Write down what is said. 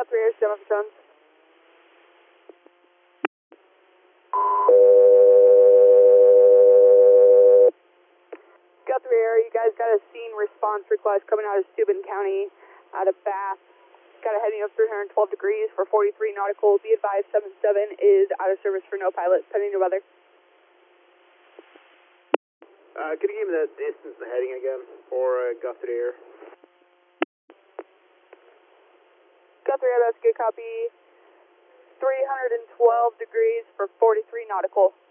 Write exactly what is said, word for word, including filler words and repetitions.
Guthrie Air, seven Sons. Guthrie Air, you guys got a scene response request coming out of Steuben County, out of Bath. Got a heading of three hundred twelve degrees for forty-three nautical. Be advised, seven seven is out of service for no pilot, pending the weather. Uh, could you give me the distance and the heading again for uh, Guthrie Air? Guthrie Air, that's good copy. three hundred twelve degrees for forty-three nautical.